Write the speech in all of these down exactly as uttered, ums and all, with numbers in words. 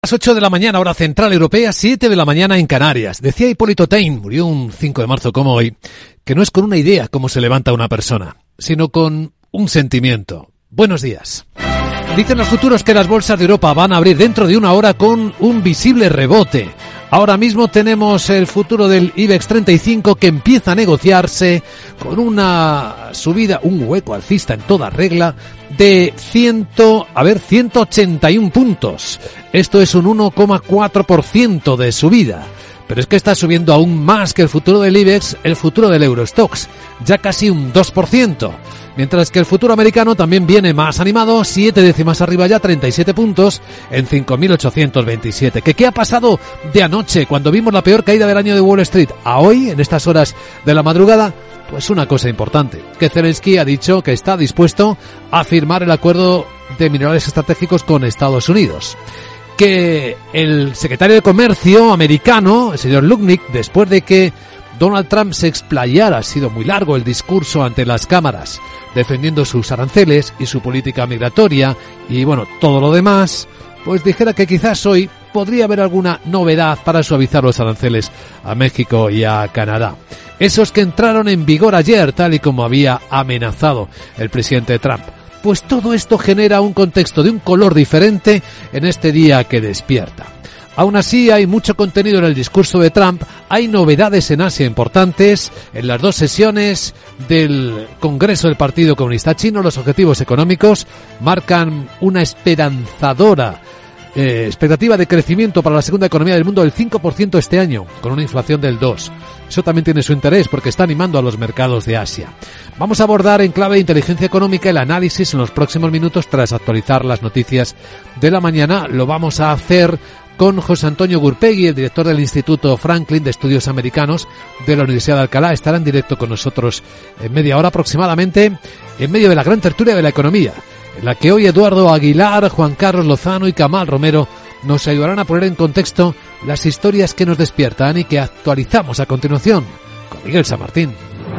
Las ocho de la mañana, hora central europea, siete de la mañana en Canarias. Decía Hipólito Taine, murió un cinco de marzo como hoy, que no es con una idea cómo se levanta una persona, sino con un sentimiento. Buenos días. Dicen los futuros que las bolsas de Europa van a abrir dentro de una hora con un visible rebote. Ahora mismo tenemos el futuro del IBEX treinta y cinco que empieza a negociarse con una subida, un hueco alcista en toda regla de ciento, a ver, ciento ochenta y uno puntos. Esto es un uno coma cuatro por ciento de subida. Pero es que está subiendo aún más que el futuro del IBEX, el futuro del Eurostoxx, ya casi un dos por ciento. Mientras que el futuro americano también viene más animado, siete décimas arriba ya, treinta y siete puntos en cinco mil ochocientos veintisiete. ¿Qué, qué ha pasado de anoche cuando vimos la peor caída del año de Wall Street a hoy, en estas horas de la madrugada? Pues una cosa importante, que Zelensky ha dicho que está dispuesto a firmar el acuerdo de minerales estratégicos con Estados Unidos. Que el secretario de Comercio americano, el señor Lutnick, después de que Donald Trump se explayara, ha sido muy largo el discurso ante las cámaras, defendiendo sus aranceles y su política migratoria y, bueno, todo lo demás, pues dijera que quizás hoy podría haber alguna novedad para suavizar los aranceles a México y a Canadá. Esos que entraron en vigor ayer, tal y como había amenazado el presidente Trump. Pues todo esto genera un contexto de un color diferente en este día que despierta. Aún así, hay mucho contenido en el discurso de Trump, hay novedades en Asia importantes. En las dos sesiones del Congreso del Partido Comunista Chino, los objetivos económicos marcan una esperanzadora eh, expectativa de crecimiento para la segunda economía del mundo del cinco por ciento este año, con una inflación del dos por ciento. Eso también tiene su interés porque está animando a los mercados de Asia. Vamos a abordar en clave de inteligencia económica el análisis en los próximos minutos tras actualizar las noticias de la mañana. Lo vamos a hacer con José Antonio Gurpegui, el director del Instituto Franklin de Estudios Americanos de la Universidad de Alcalá. Estará en directo con nosotros en media hora aproximadamente, en medio de la gran tertulia de la economía, en la que hoy Eduardo Aguilar, Juan Carlos Lozano y Kamal Romero nos ayudarán a poner en contexto las historias que nos despiertan y que actualizamos a continuación con Miguel San Martín.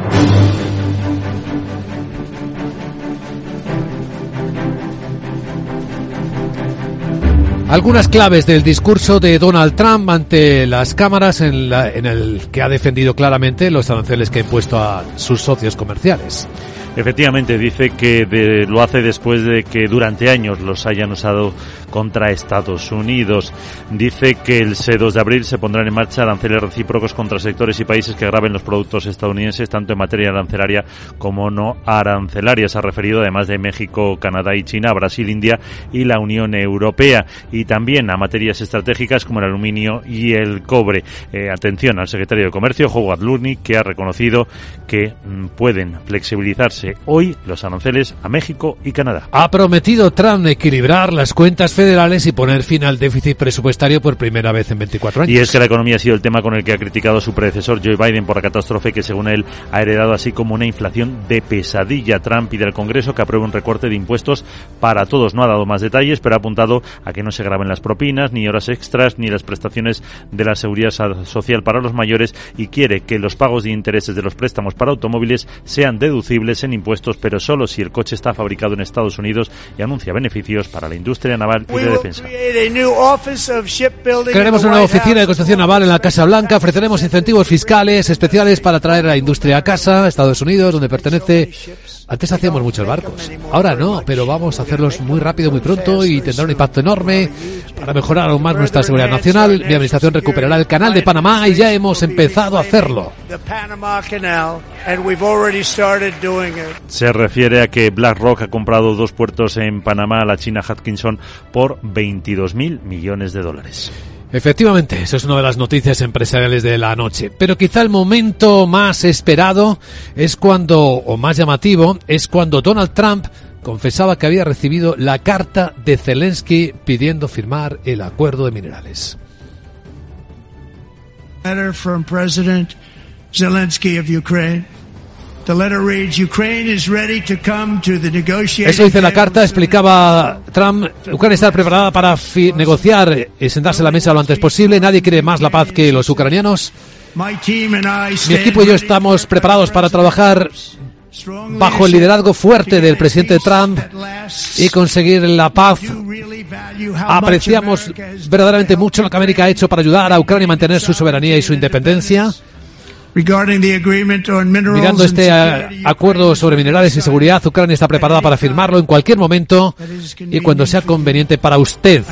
Algunas claves del discurso de Donald Trump ante las cámaras en, la, en el que ha defendido claramente los aranceles que ha impuesto a sus socios comerciales. Efectivamente, dice que de, lo hace después de que durante años los hayan usado contra Estados Unidos. Dice que el dos de abril se pondrán en marcha aranceles recíprocos contra sectores y países que graven los productos estadounidenses, tanto en materia arancelaria como no arancelaria. Se ha referido además de México, Canadá y China, a Brasil, India y la Unión Europea, y también a materias estratégicas como el aluminio y el cobre. Eh, atención al secretario de Comercio, Howard Lutnick, que ha reconocido que mm, pueden flexibilizarse hoy los aranceles a México y Canadá. Ha prometido Trump equilibrar las cuentas federales y poner fin al déficit presupuestario por primera vez en veinticuatro años. Y es que la economía ha sido el tema con el que ha criticado su predecesor Joe Biden por la catástrofe que, según él, ha heredado, así como una inflación de pesadilla. Trump pide al Congreso que apruebe un recorte de impuestos para todos. No ha dado más detalles, pero ha apuntado a que no se graben las propinas, ni horas extras, ni las prestaciones de la seguridad social para los mayores, y quiere que los pagos de intereses de los préstamos para automóviles sean deducibles en impuestos, pero solo si el coche está fabricado en Estados Unidos, y anuncia beneficios para la industria naval y de defensa. Crearemos una nueva oficina de construcción naval en la Casa Blanca, ofreceremos incentivos fiscales especiales para traer a la industria a casa, a Estados Unidos, donde pertenece. Antes hacíamos muchos barcos, ahora no, pero vamos a hacerlos muy rápido, muy pronto, y tendrá un impacto enorme para mejorar aún más nuestra seguridad nacional. Mi administración recuperará el canal de Panamá y ya hemos empezado a hacerlo. Se refiere a que BlackRock ha comprado dos puertos en Panamá a la China Hutchinson por veintidós mil millones de dólares. Efectivamente, eso es una de las noticias empresariales de la noche. Pero quizá el momento más esperado es cuando, o más llamativo, es cuando Donald Trump confesaba que había recibido la carta de Zelensky pidiendo firmar el acuerdo de minerales. Letter from President Zelensky of Ukraine. The letter reads, Ukraine is ready to come to the negotiating. Eso dice la carta, explicaba Trump. Ucrania está preparada para fi- negociar y sentarse a la mesa lo antes posible. Nadie quiere más la paz que los ucranianos. Mi equipo y yo estamos preparados para trabajar bajo el liderazgo fuerte del presidente Trump y conseguir la paz. Apreciamos verdaderamente mucho lo que América ha hecho para ayudar a Ucrania a mantener su soberanía y su independencia. Mirando este acuerdo sobre minerales y seguridad, Ucrania está preparada para firmarlo en cualquier momento y cuando sea conveniente para usted.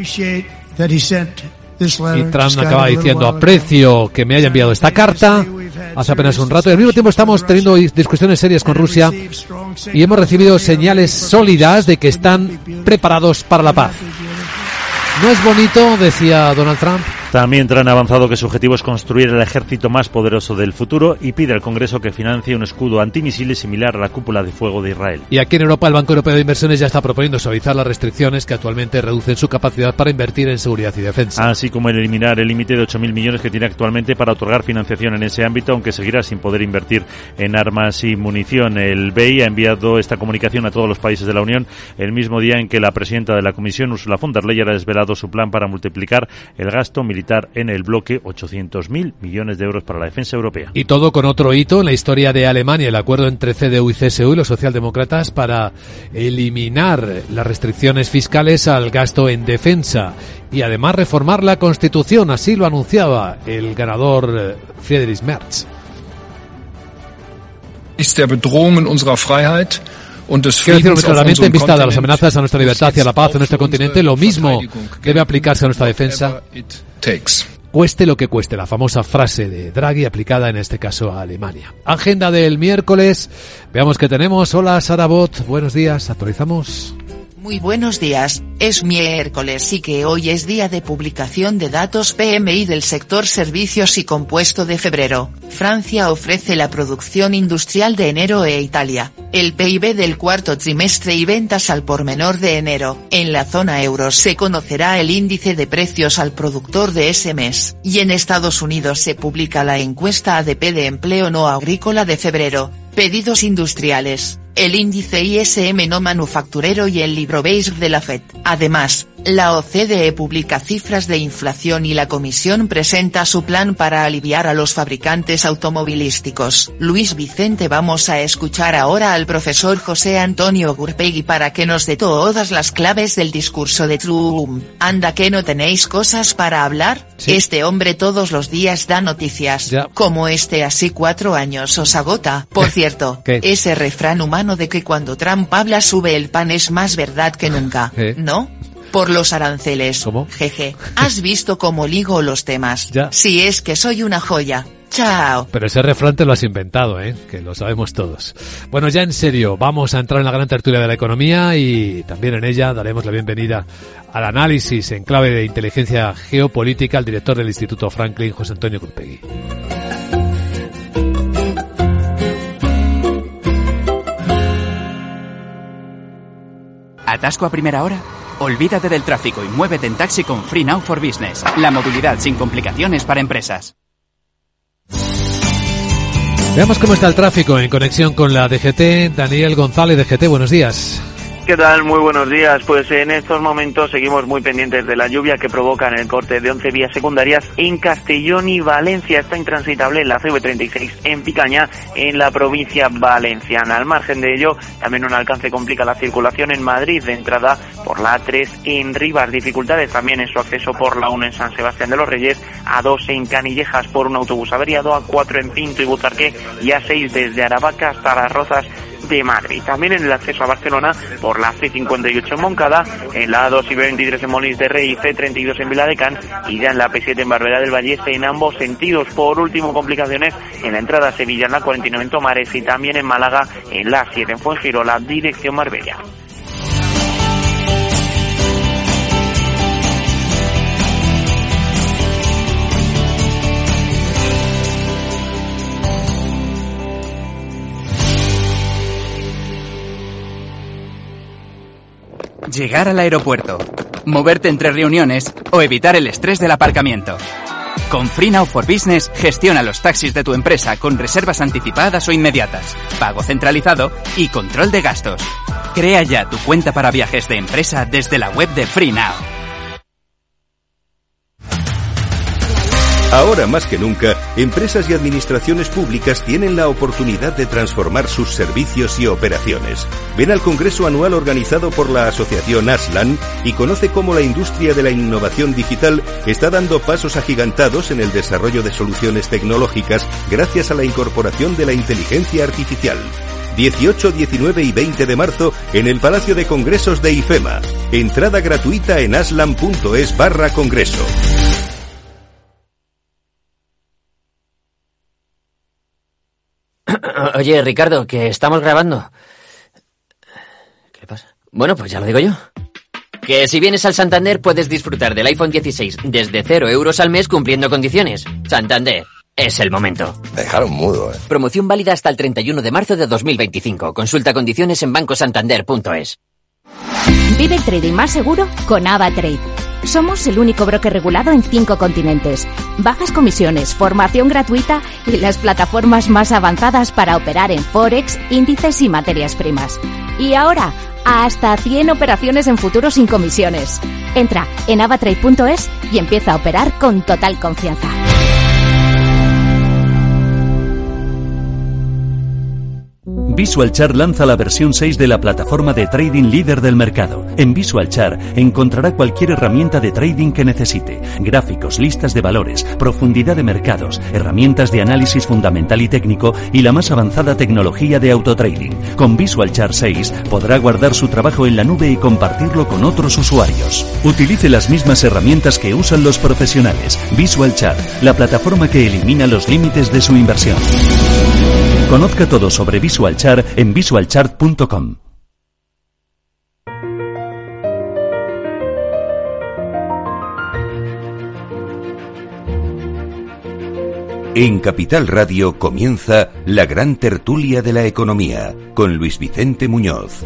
Y Trump acaba diciendo: aprecio que me haya enviado esta carta hace apenas un rato. Y al mismo tiempo estamos teniendo discusiones serias con Rusia y hemos recibido señales sólidas de que están preparados para la paz. ¿No es bonito?, decía Donald Trump. También Trump ha avanzado que su objetivo es construir el ejército más poderoso del futuro y pide al Congreso que financie un escudo antimisiles similar a la cúpula de fuego de Israel. Y aquí en Europa el Banco Europeo de Inversiones ya está proponiendo suavizar las restricciones que actualmente reducen su capacidad para invertir en seguridad y defensa. Así como el eliminar el límite de ocho mil millones que tiene actualmente para otorgar financiación en ese ámbito, aunque seguirá sin poder invertir en armas y munición. El B I ha enviado esta comunicación a todos los países de la Unión el mismo día en que la presidenta de la Comisión, Ursula von der Leyen, ha desvelado su plan para multiplicar el gasto militar en el bloque, ochocientos mil millones de euros para la defensa europea. Y todo con otro hito en la historia de Alemania, el acuerdo entre C D U y C S U y los socialdemócratas para eliminar las restricciones fiscales al gasto en defensa y además reformar la Constitución, así lo anunciaba el ganador Friedrich Merz. Ist der Bedrohungen unserer Freiheit. Quiero decirlo claramente, en vista de las amenazas a nuestra libertad y a la paz en nuestro continente, lo mismo debe aplicarse a nuestra defensa, cueste lo que cueste, la famosa frase de Draghi aplicada en este caso a Alemania. Agenda del miércoles, veamos qué tenemos. Hola Sara Bot, buenos días, actualizamos. Muy buenos días, es miércoles y que hoy es día de publicación de datos P M I del sector servicios y compuesto de febrero. Francia ofrece la producción industrial de enero e Italia, el P I B del cuarto trimestre y ventas al por menor de enero. En la zona euro se conocerá el índice de precios al productor de ese mes, y en Estados Unidos se publica la encuesta A D P de empleo no agrícola de febrero. Pedidos industriales, el índice I S M no manufacturero y el libro beige de la Fed. Además, la O C D E publica cifras de inflación y la Comisión presenta su plan para aliviar a los fabricantes automovilísticos. Luis Vicente, vamos a escuchar ahora al profesor José Antonio Gurpegui para que nos dé todas las claves del discurso de Trump. Anda que no tenéis cosas para hablar, sí. Este hombre todos los días da noticias, ya. Como este así cuatro años os agota. Por cierto, ese refrán humano de que cuando Trump habla sube el pan es más verdad que nunca, ¿Eh? ¿no? Por los aranceles. ¿Cómo? Jeje. ¿Has visto cómo ligo los temas? Ya. Si es que soy una joya. Chao. Pero ese refrán te lo has inventado, ¿eh? Que lo sabemos todos. Bueno, ya en serio, vamos a entrar en la gran tertulia de la economía y también en ella daremos la bienvenida al análisis en clave de inteligencia geopolítica al director del Instituto Franklin, José Antonio Gurpegui. ¿Atasco a primera hora? Olvídate del tráfico y muévete en taxi con Free Now for Business. La movilidad sin complicaciones para empresas. Veamos cómo está el tráfico en conexión con la D G T. Daniel González, D G T, buenos días. ¿Qué tal? Muy buenos días. Pues en estos momentos seguimos muy pendientes de la lluvia que provocan el corte de once vías secundarias en Castellón y Valencia. Está intransitable en la C V treinta y seis en Picaña, en la provincia valenciana. Al margen de ello, también un alcance complica la circulación en Madrid de entrada por la A tres en Rivas. Dificultades también en su acceso por la uno en San Sebastián de los Reyes, A dos en Canillejas por un autobús averiado, A cuatro en Pinto y Butarque y A seis desde Aravaca hasta Las Rozas de Madrid. También en el acceso a Barcelona por la C cincuenta y ocho en Moncada, en la A dos y B veintitrés en Molins de Rey y C treinta y dos en Viladecans y ya en la P siete en Barberá del Vallés en ambos sentidos. Por último, complicaciones en la entrada a Sevilla en la cuarenta y nueve en Tomares y también en Málaga en la siete en Fuengirola, dirección Marbella. Llegar al aeropuerto, moverte entre reuniones o evitar el estrés del aparcamiento. Con Free Now for Business gestiona los taxis de tu empresa con reservas anticipadas o inmediatas, pago centralizado y control de gastos. Crea ya tu cuenta para viajes de empresa desde la web de Free Now. Ahora más que nunca, empresas y administraciones públicas tienen la oportunidad de transformar sus servicios y operaciones. Ven al Congreso Anual organizado por la Asociación Aslan y conoce cómo la industria de la innovación digital está dando pasos agigantados en el desarrollo de soluciones tecnológicas gracias a la incorporación de la inteligencia artificial. dieciocho, diecinueve y veinte de marzo en el Palacio de Congresos de IFEMA. Entrada gratuita en aslan.es barra congreso. Oye, Ricardo, que estamos grabando. ¿Qué le pasa? Bueno, pues ya lo digo yo. Que si vienes al Santander puedes disfrutar del iPhone dieciséis desde cero euros al mes cumpliendo condiciones. Santander, es el momento. Me dejaron mudo, eh. Promoción válida hasta el treinta y uno de marzo de dos mil veinticinco. Consulta condiciones en banco santander punto es. Vive el trading más seguro con AvaTrade. Somos el único broker regulado en cinco continentes. Bajas comisiones, formación gratuita y las plataformas más avanzadas para operar en Forex, índices y materias primas. Y ahora, hasta cien operaciones en futuros sin comisiones. Entra en avatrade punto es y empieza a operar con total confianza. VisualChart lanza la versión seis de la plataforma de trading líder del mercado. En VisualChart encontrará cualquier herramienta de trading que necesite. Gráficos, listas de valores, profundidad de mercados, herramientas de análisis fundamental y técnico y la más avanzada tecnología de autotrading. Con VisualChart seis podrá guardar su trabajo en la nube y compartirlo con otros usuarios. Utilice las mismas herramientas que usan los profesionales. VisualChart, la plataforma que elimina los límites de su inversión. Conozca todo sobre VisualChart en visual chart punto com. En Capital Radio comienza la gran tertulia de la economía con Luis Vicente Muñoz.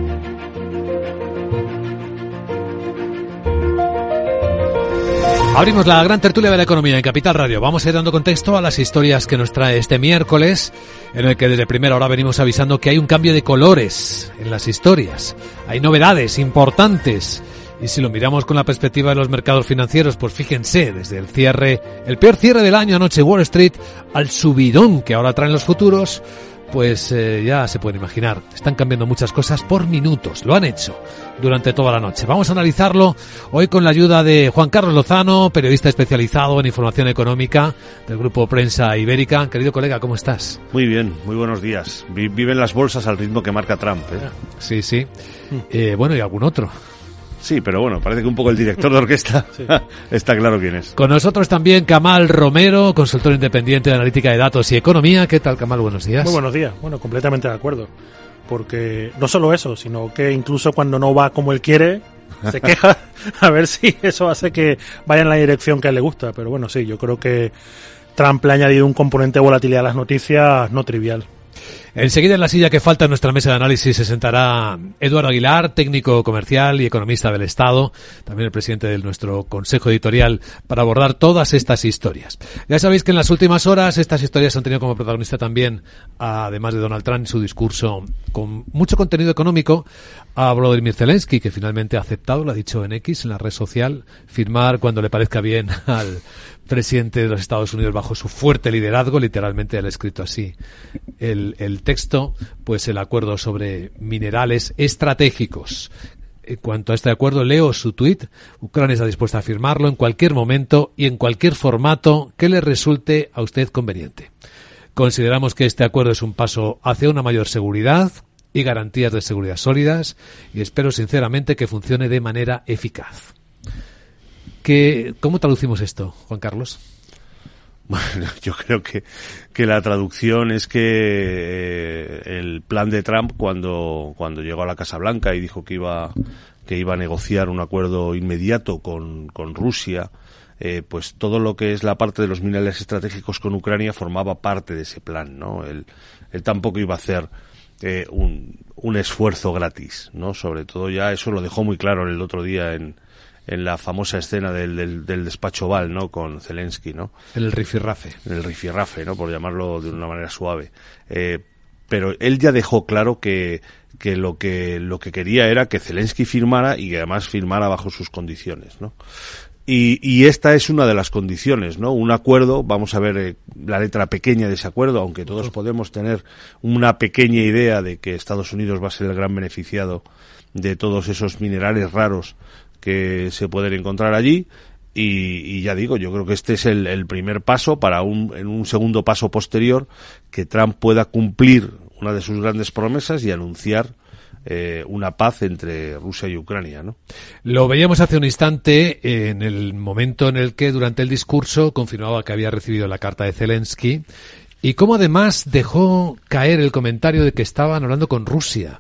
Abrimos la gran tertulia de la economía en Capital Radio. Vamos a ir dando contexto a las historias que nos trae este miércoles, en el que desde primera hora venimos avisando que hay un cambio de colores en las historias. Hay novedades importantes. Y si lo miramos con la perspectiva de los mercados financieros, pues fíjense, desde el cierre, el peor cierre del año anoche Wall Street, al subidón que ahora traen los futuros, pues eh, ya se pueden imaginar, están cambiando muchas cosas por minutos, lo han hecho durante toda la noche. Vamos a analizarlo hoy con la ayuda de Juan Carlos Lozano, periodista especializado en información económica del Grupo Prensa Ibérica. Querido colega, ¿cómo estás? Muy bien, muy buenos días. Viven las bolsas al ritmo que marca Trump, ¿eh? Sí, sí. Eh, bueno, y algún otro. Sí, pero bueno, parece que un poco el director de orquesta sí. Está claro quién es. Con nosotros también Kamal Romero, consultor independiente de analítica de datos y economía. ¿Qué tal, Kamal? Buenos días. Muy buenos días. Bueno, completamente de acuerdo. Porque no solo eso, sino que incluso cuando no va como él quiere, se queja a ver si eso hace que vaya en la dirección que a él le gusta. Pero bueno, sí, yo creo que Trump le ha añadido un componente de volatilidad a las noticias no trivial. Enseguida en la silla que falta en nuestra mesa de análisis se sentará Eduardo Aguilar, técnico comercial y economista del Estado, también el presidente de nuestro consejo editorial, para abordar todas estas historias. Ya sabéis que en las últimas horas estas historias han tenido como protagonista también, además de Donald Trump, su discurso con mucho contenido económico, a Volodymyr Zelensky, que finalmente ha aceptado, lo ha dicho en X, en la red social, firmar cuando le parezca bien al presidente de los Estados Unidos bajo su fuerte liderazgo, literalmente él ha escrito así el, el texto, pues el acuerdo sobre minerales estratégicos. En cuanto a este acuerdo, leo su tuit. Ucrania está dispuesta a firmarlo en cualquier momento y en cualquier formato que le resulte a usted conveniente. Consideramos que este acuerdo es un paso hacia una mayor seguridad y garantías de seguridad sólidas y espero sinceramente que funcione de manera eficaz. ¿Qué, ¿Cómo traducimos esto, Juan Carlos? Bueno, yo creo que, que la traducción es que eh, el plan de Trump cuando, cuando llegó a la Casa Blanca y dijo que iba, que iba a negociar un acuerdo inmediato con, con Rusia, eh, pues todo lo que es la parte de los minerales estratégicos con Ucrania formaba parte de ese plan, ¿no? Él, él tampoco iba a hacer eh, un, un esfuerzo gratis, ¿no? Sobre todo ya eso lo dejó muy claro el otro día en en la famosa escena del, del, del despacho Oval, ¿no? Con Zelensky, ¿no? El rifirrafe. El rifirrafe, ¿no? Por llamarlo de una manera suave. Eh, pero él ya dejó claro que, que lo que, lo que quería era que Zelensky firmara y que además firmara bajo sus condiciones, ¿no? Y, y esta es una de las condiciones, ¿no? Un acuerdo, vamos a ver eh, la letra pequeña de ese acuerdo, aunque todos podemos tener una pequeña idea de que Estados Unidos va a ser el gran beneficiado de todos esos minerales raros que se pueden encontrar allí. Y, y ya digo, yo creo que este es el, el primer paso para un, en un segundo paso posterior, que Trump pueda cumplir una de sus grandes promesas y anunciar Eh, una paz entre Rusia y Ucrania, ¿no? Lo veíamos hace un instante en el momento en el que durante el discurso confirmaba que había recibido la carta de Zelensky y cómo además dejó caer el comentario de que estaban hablando con Rusia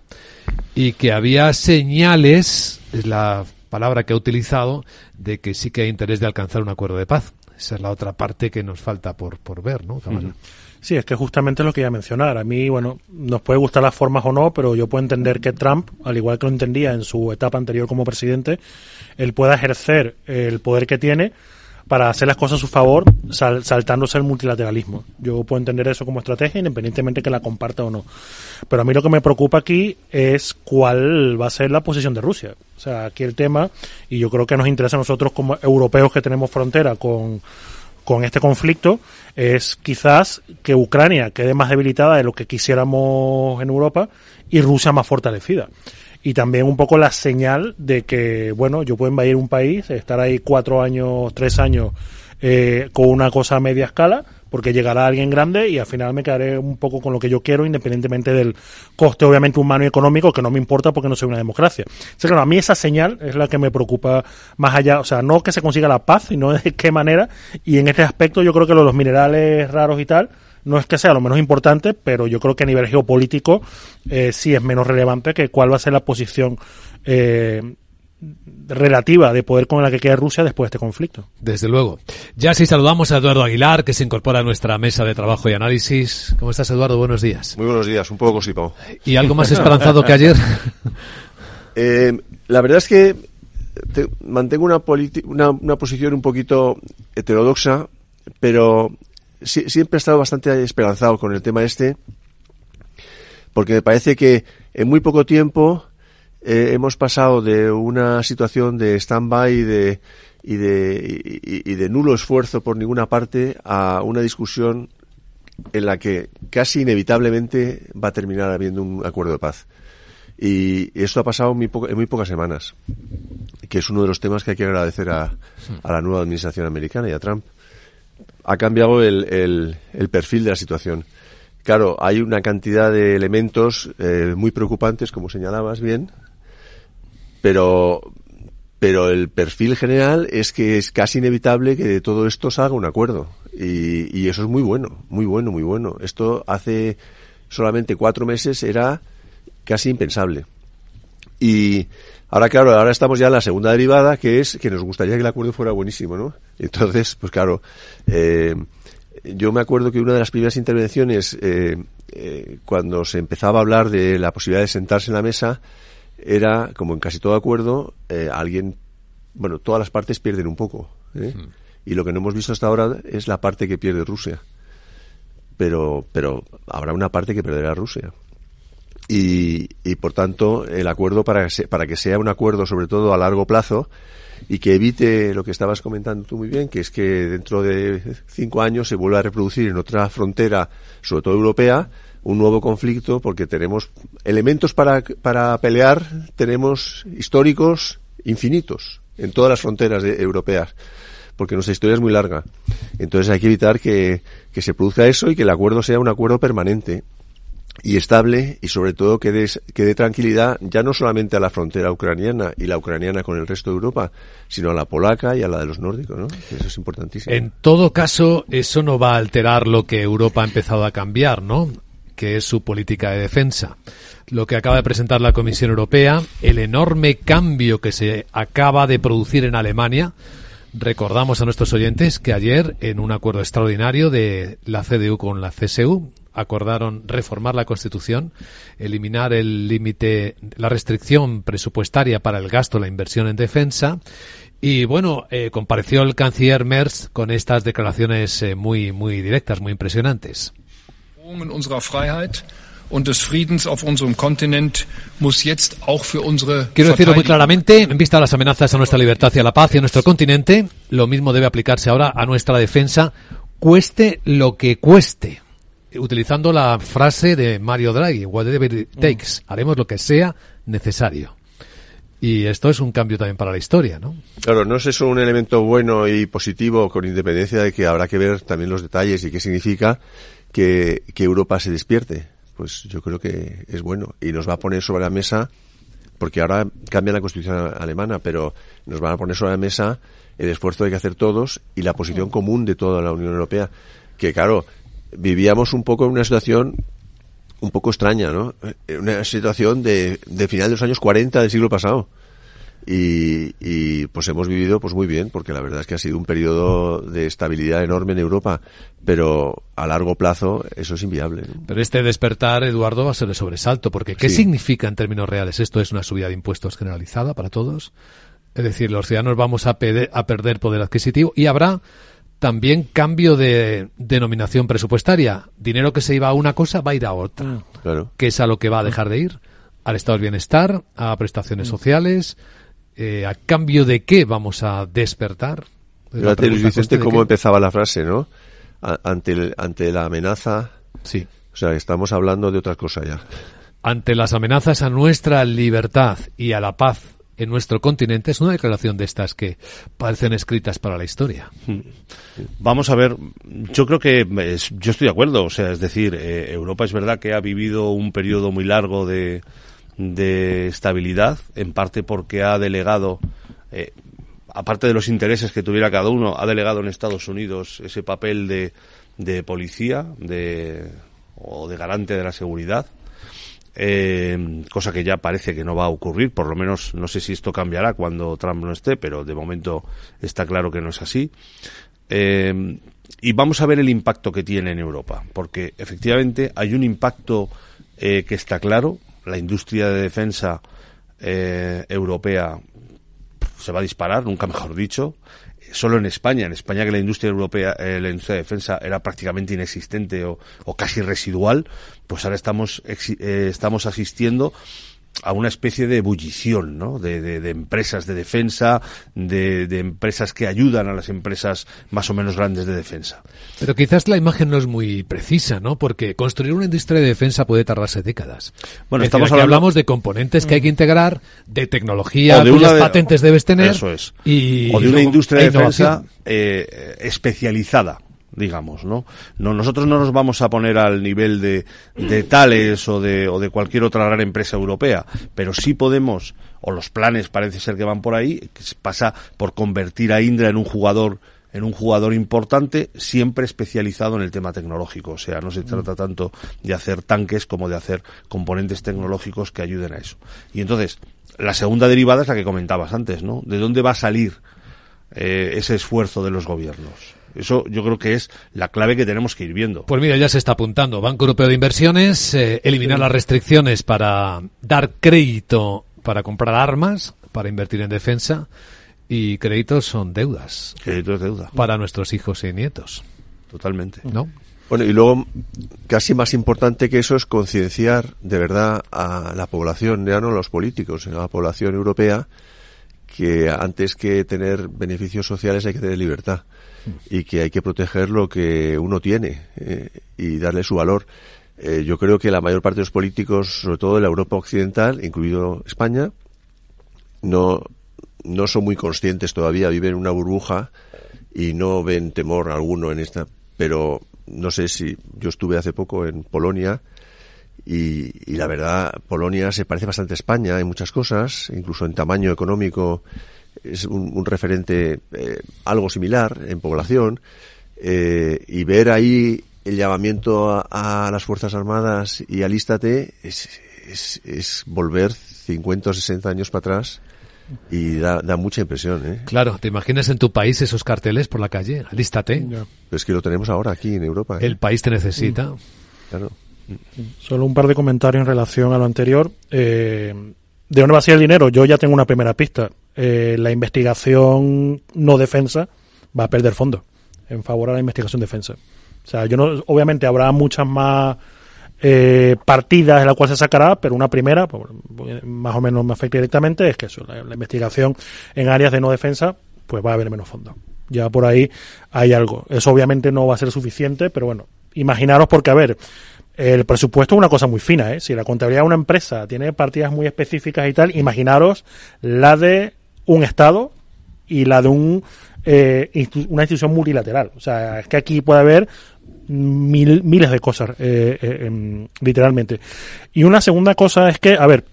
y que había señales, es la palabra que ha utilizado, de que sí que hay interés de alcanzar un acuerdo de paz. Esa es la otra parte que nos falta por, por ver, ¿no, Cámara? Uh-huh. Sí, es que justamente es lo que iba a mencionar. A mí, bueno, nos puede gustar las formas o no, pero yo puedo entender que Trump, al igual que lo entendía en su etapa anterior como presidente, él pueda ejercer el poder que tiene para hacer las cosas a su favor, sal, saltándose el multilateralismo. Yo puedo entender eso como estrategia, independientemente que la comparta o no. Pero a mí lo que me preocupa aquí es cuál va a ser la posición de Rusia. O sea, aquí el tema, y yo creo que nos interesa a nosotros como europeos que tenemos frontera con con este conflicto, es quizás que Ucrania quede más debilitada de lo que quisiéramos en Europa y Rusia más fortalecida. Y también un poco la señal de que, bueno, yo puedo invadir un país, estar ahí cuatro años, tres años eh, con una cosa a media escala, porque llegará alguien grande y al final me quedaré un poco con lo que yo quiero, independientemente del coste obviamente humano y económico, que no me importa porque no soy una democracia. O sea, claro, a mí esa señal es la que me preocupa más allá, o sea, no que se consiga la paz, sino de qué manera, y en este aspecto yo creo que lo de los minerales raros y tal, no es que sea lo menos importante, pero yo creo que a nivel geopolítico eh, sí es menos relevante que cuál va a ser la posición eh, relativa de poder con la que quede Rusia después de este conflicto. Desde luego. Ya sí saludamos a Eduardo Aguilar, que se incorpora a nuestra mesa de trabajo y análisis. ¿Cómo estás, Eduardo? Buenos días. Muy buenos días, un poco constipado. ¿Y algo más esperanzado que ayer? eh, la verdad es que te, mantengo una, politi- una, una posición un poquito heterodoxa, pero sí, siempre he estado bastante esperanzado con el tema este, porque me parece que en muy poco tiempo Eh, hemos pasado de una situación de stand-by y de, y, de, y, y de nulo esfuerzo por ninguna parte a una discusión en la que casi inevitablemente va a terminar habiendo un acuerdo de paz. Y esto ha pasado en muy, po- en muy pocas semanas, que es uno de los temas que hay que agradecer a, a la nueva administración americana y a Trump. Ha cambiado el, el, el perfil de la situación. Claro, hay una cantidad de elementos eh, muy preocupantes, como señalabas bien, pero pero el perfil general es que es casi inevitable que de todo esto salga un acuerdo, y, y eso es muy bueno, muy bueno, muy bueno. Esto hace solamente cuatro meses era casi impensable. Y ahora, claro, ahora estamos ya en la segunda derivada, que es que nos gustaría que el acuerdo fuera buenísimo, ¿no? Entonces, pues claro, eh, yo me acuerdo que una de las primeras intervenciones, eh, eh, cuando se empezaba a hablar de la posibilidad de sentarse en la mesa, era, como en casi todo acuerdo, eh, alguien, bueno, todas las partes pierden un poco, ¿eh? Sí. Y lo que no hemos visto hasta ahora es la parte que pierde Rusia. Pero, pero habrá una parte que perderá Rusia. Y, y por tanto, el acuerdo, para que, se, para que sea un acuerdo sobre todo a largo plazo y que evite lo que estabas comentando tú muy bien, que es que dentro de cinco años se vuelva a reproducir en otra frontera, sobre todo europea, un nuevo conflicto, porque tenemos elementos para, para pelear, tenemos históricos infinitos en todas las fronteras de, europeas, porque nuestra historia es muy larga. Entonces hay que evitar que, que se produzca eso y que el acuerdo sea un acuerdo permanente y estable, y sobre todo que dé, que dé tranquilidad ya no solamente a la frontera ucraniana y la ucraniana con el resto de Europa, sino a la polaca y a la de los nórdicos, ¿no? Eso es importantísimo. En todo caso, eso no va a alterar lo que Europa ha empezado a cambiar, ¿no?, que es su política de defensa. Lo que acaba de presentar la Comisión Europea, el enorme cambio que se acaba de producir en Alemania. Recordamos a nuestros oyentes que ayer, en un acuerdo extraordinario de la C D U con la C S U, acordaron reformar la Constitución, eliminar el límite, la restricción presupuestaria para el gasto, la inversión en defensa. Y bueno, eh, compareció el canciller Merz con estas declaraciones eh, muy, muy directas, muy impresionantes. In unserer Freiheit und des Friedens auf unserem Kontinent muss jetzt auch für unsere Quiero decirlo muy claramente, en vista de las amenazas a nuestra libertad y a la paz y a nuestro continente, lo mismo debe aplicarse ahora a nuestra defensa, cueste lo que cueste. Utilizando la frase de Mario Draghi, whatever it takes, haremos lo que sea necesario. Y esto es un cambio también para la historia, ¿no? Claro, no es eso un elemento bueno y positivo, con independencia de que habrá que ver también los detalles y qué significa que, que Europa se despierte. Pues yo creo que es bueno y nos va a poner sobre la mesa, porque ahora cambia la Constitución alemana, pero nos van a poner sobre la mesa el esfuerzo que hay que hacer todos y la posición común de toda la Unión Europea, que claro, vivíamos un poco en una situación un poco extraña, ¿no? Una situación de, de final de los años cuarenta del siglo pasado. Y, y pues hemos vivido pues muy bien, porque la verdad es que ha sido un periodo de estabilidad enorme en Europa, pero a largo plazo eso es inviable, ¿no? Pero este despertar, Eduardo, va a ser de sobresalto, porque ¿qué Sí. significa en términos reales? ¿Esto es una subida de impuestos generalizada para todos? Es decir, los ciudadanos vamos a, pede- a perder poder adquisitivo y habrá también cambio de denominación presupuestaria. Dinero que se iba a una cosa va a ir a otra. Claro. ¿Qué es a lo que va a dejar de ir? Al estado del bienestar, a prestaciones sociales. Eh, ¿A cambio de qué vamos a despertar? Es la Fíjate, Luis pregunta, Vicente, ¿coste de cómo qué? empezaba la frase, ¿no? A- ante, el- ante la amenaza. Sí. O sea, estamos hablando de otra cosa ya. Ante las amenazas a nuestra libertad y a la paz en nuestro continente, es una declaración de estas que parecen escritas para la historia. Vamos a ver, yo creo que es- yo estoy de acuerdo, o sea, es decir, eh, Europa es verdad que ha vivido un periodo muy largo de, de estabilidad, en parte porque ha delegado, eh, aparte de los intereses que tuviera cada uno, ha delegado en Estados Unidos ese papel de, de policía, de, o de garante de la seguridad. Eh, cosa que ya parece que no va a ocurrir, por lo menos no sé si esto cambiará cuando Trump no esté, pero de momento está claro que no es así. Eh, y vamos a ver el impacto que tiene en Europa, porque efectivamente hay un impacto eh, que está claro. La industria de defensa eh, europea se va a disparar, nunca mejor dicho. Solo en España, en España que la industria europea, eh, la industria de defensa era prácticamente inexistente o, o casi residual, pues ahora estamos exi- eh, estamos asistiendo a una especie de ebullición, ¿no? De, de, de empresas de defensa, de, de empresas que ayudan a las empresas más o menos grandes de defensa. Pero quizás la imagen no es muy precisa, ¿no? Porque construir una industria de defensa puede tardarse décadas. Bueno, Es estamos decir, aquí hablando- hablamos de componentes que hay que integrar, de tecnología O de cuyas una de- patentes debes tener. Eso es. Y o de una luego industria hay de defensa innovación. eh, especializada, digamos, ¿no? No, nosotros no nos vamos a poner al nivel de, de Thales o de, o de cualquier otra gran empresa europea, pero sí podemos, o los planes parece ser que van por ahí, que se pasa por convertir a Indra en un jugador en un jugador importante, siempre especializado en el tema tecnológico. O sea, no se trata tanto de hacer tanques como de hacer componentes tecnológicos que ayuden a eso. Y entonces, la segunda derivada es la que comentabas antes, ¿no? ¿De dónde va a salir eh, ese esfuerzo de los gobiernos? Eso yo creo que es la clave que tenemos que ir viendo. Pues mira, ya se está apuntando. Banco Europeo de Inversiones, eh, eliminar las restricciones para dar crédito para comprar armas, para invertir en defensa, y créditos son deudas. Crédito es deuda. Para nuestros hijos y nietos. Totalmente. ¿No? Bueno, y luego, casi más importante que eso es concienciar de verdad a la población, ya no a los políticos, sino a la población europea, que antes que tener beneficios sociales hay que tener libertad y que hay que proteger lo que uno tiene eh, y darle su valor. Eh, yo creo que la mayor parte de los políticos, sobre todo de la Europa occidental, incluido España, no, no son muy conscientes todavía, viven en una burbuja y no ven temor alguno en esta, pero no sé si yo estuve hace poco en Polonia y, y la verdad Polonia se parece bastante a España en muchas cosas, incluso en tamaño económico es un, un referente eh, algo similar en población, eh, y ver ahí el llamamiento a, a las Fuerzas Armadas y alístate es, es, es volver cincuenta o sesenta años para atrás y da, da mucha impresión, ¿eh? Claro, ¿te imaginas en tu país esos carteles por la calle? Alístate. Pero es que lo tenemos ahora aquí en Europa, ¿eh? El país te necesita. Mm. Claro. Solo un par de comentarios en relación a lo anterior. Eh, ¿De dónde va a ser el dinero? Yo ya tengo una primera pista. Eh, la investigación no defensa va a perder fondos en favor a la investigación defensa. O sea, yo no, obviamente habrá muchas más eh, partidas en la cual se sacará, pero una primera, pues, más o menos me afecta directamente, es que eso, la, la investigación en áreas de no defensa, pues va a haber menos fondos. Ya por ahí hay algo. Eso obviamente no va a ser suficiente, pero bueno, imaginaros porque, a ver, el presupuesto es una cosa muy fina, ¿eh? Si la contabilidad de una empresa tiene partidas muy específicas y tal, imaginaros la de un Estado y la de un eh, institu- una institución multilateral. O sea, es que aquí puede haber mil, miles de cosas, eh, eh, eh, literalmente. Y una segunda cosa es que, a ver,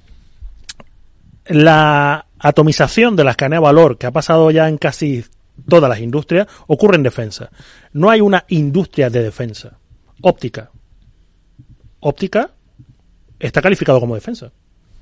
la atomización de las cadenas de valor que ha pasado ya en casi todas las industrias ocurre en defensa. No hay una industria de defensa. Óptica. Óptica está calificado como defensa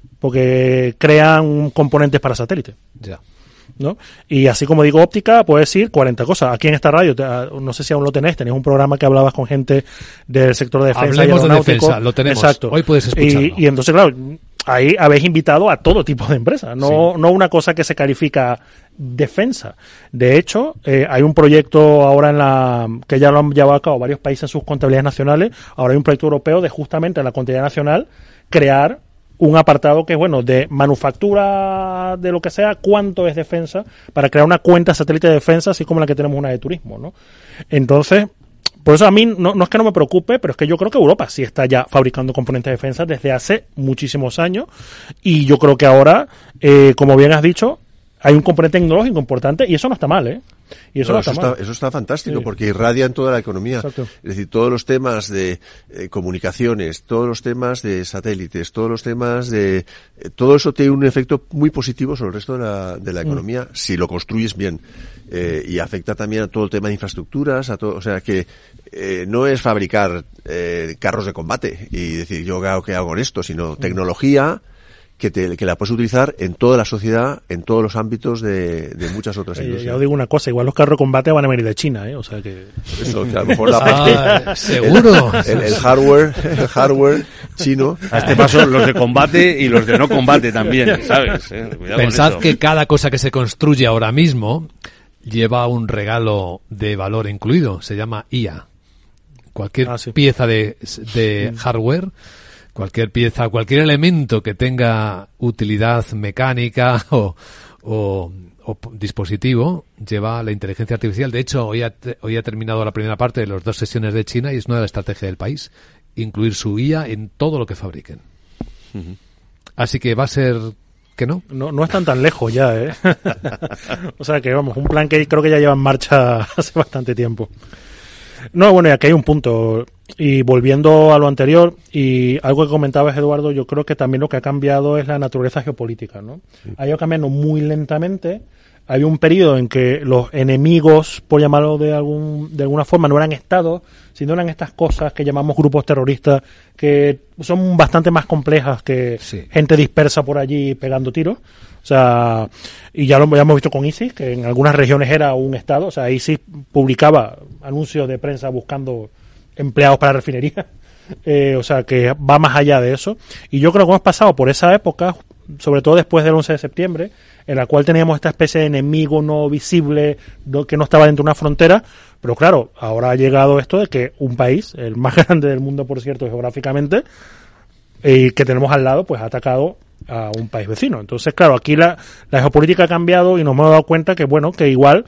porque crean componentes para satélite. Ya. ¿No? Y así como digo óptica, puedes decir cuarenta cosas. Aquí en esta radio, te, no sé si aún lo tenéis, tenéis un programa que hablabas con gente del sector de defensa. Hablemos y de defensa, lo tenemos. Exacto. Hoy puedes escucharlo. Y, y entonces, claro, ahí habéis invitado a todo tipo de empresas, no, sí. no una cosa que se califica defensa. De hecho, eh, hay un proyecto ahora en la que ya lo han llevado a cabo varios países en sus contabilidades nacionales. Ahora hay un proyecto europeo de justamente en la contabilidad nacional crear un apartado que es, bueno, de manufactura de lo que sea, cuánto es defensa, para crear una cuenta satélite de defensa, así como la que tenemos una de turismo, ¿no? Entonces, por eso a mí no, no es que no me preocupe, pero es que yo creo que Europa sí está ya fabricando componentes de defensa desde hace muchísimos años, y yo creo que ahora, eh, como bien has dicho, hay un componente tecnológico importante y eso no está mal, ¿eh? Y eso, no, no está eso, mal. está, eso está fantástico, sí. porque irradia en toda la economía. Exacto. Es decir, todos los temas de eh, comunicaciones, todos los temas de satélites, todos los temas de... Eh, todo eso tiene un efecto muy positivo sobre el resto de la, de la economía, mm. si lo construyes bien. Eh, y afecta también a todo el tema de infraestructuras, a todo, o sea que eh, no es fabricar eh, carros de combate y decir yo qué hago, qué hago con esto, sino mm. tecnología que, te, que la puedes utilizar en toda la sociedad, en todos los ámbitos de, de muchas otras eh, industrias. Ya os digo una cosa, igual los carros de combate van a venir de China, ¿eh? O sea que... Eso, que a lo mejor la parte... Ah, ¿seguro? El, el hardware, el hardware chino. A este paso los de combate y los de no combate también, ¿sabes? Eh, Pensad que cada cosa que se construye ahora mismo lleva un regalo de valor incluido, se llama I A. Cualquier ah, sí. pieza de, de hardware, cualquier pieza, cualquier elemento que tenga utilidad mecánica o, o, o dispositivo lleva la inteligencia artificial. De hecho, hoy ha, hoy ha terminado la primera parte de las dos sesiones de China y es una de las estrategias del país, incluir su I A en todo lo que fabriquen. Uh-huh. Así que va a ser... que no. No, no están tan lejos ya, ¿eh? O sea que, vamos, un plan que creo que ya lleva en marcha hace bastante tiempo. No, bueno, y aquí hay un punto. Y volviendo a lo anterior, y algo que comentabas, Eduardo, yo creo que también lo que ha cambiado es la naturaleza geopolítica, ¿no? Sí. Ha ido cambiando muy lentamente. Había un periodo en que los enemigos, por llamarlo de algún de alguna forma, no eran estados, sino eran estas cosas que llamamos grupos terroristas, que son bastante más complejas que sí. gente dispersa por allí pegando tiros. O sea, y ya lo ya hemos visto con ISIS, que en algunas regiones era un estado. O sea, ISIS publicaba anuncios de prensa buscando empleados para refinerías. Eh, o sea, que va más allá de eso. Y yo creo que hemos pasado por esa época, sobre todo después del once de septiembre, en la cual teníamos esta especie de enemigo no visible que no estaba dentro de una frontera, pero claro, ahora ha llegado esto de que un país, el más grande del mundo por cierto geográficamente, y que tenemos al lado, pues ha atacado a un país vecino. Entonces claro, aquí la, la geopolítica ha cambiado y nos hemos dado cuenta que bueno, que igual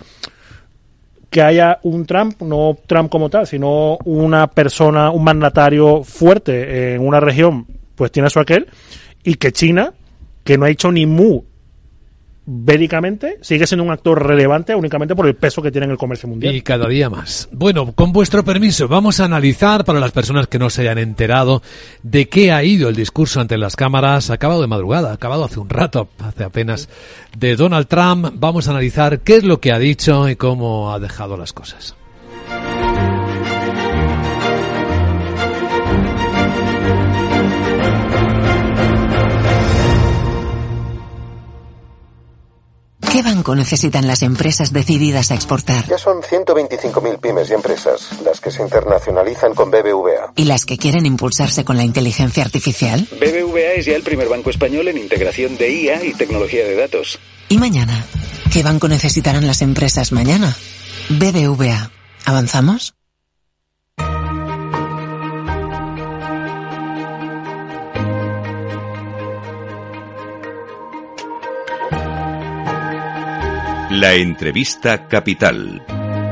que haya un Trump, no Trump como tal, sino una persona, un mandatario fuerte en una región, pues tiene su aquel, y que China, que no ha hecho ni mu bélicamente, sigue siendo un actor relevante únicamente por el peso que tiene en el comercio mundial. Y cada día más. Bueno, con vuestro permiso, vamos a analizar, para las personas que no se hayan enterado, de qué ha ido el discurso ante las cámaras, acabado de madrugada, acabado hace un rato, hace apenas, de Donald Trump. Vamos a analizar qué es lo que ha dicho y cómo ha dejado las cosas. ¿Qué banco necesitan las empresas decididas a exportar? Ya son ciento veinticinco mil pymes y empresas las que se internacionalizan con B B V A. ¿Y las que quieren impulsarse con la inteligencia artificial? B B V A es ya el primer banco español en integración de I A y tecnología de datos. ¿Y mañana? ¿Qué banco necesitarán las empresas mañana? B B V A. ¿Avanzamos? La entrevista capital.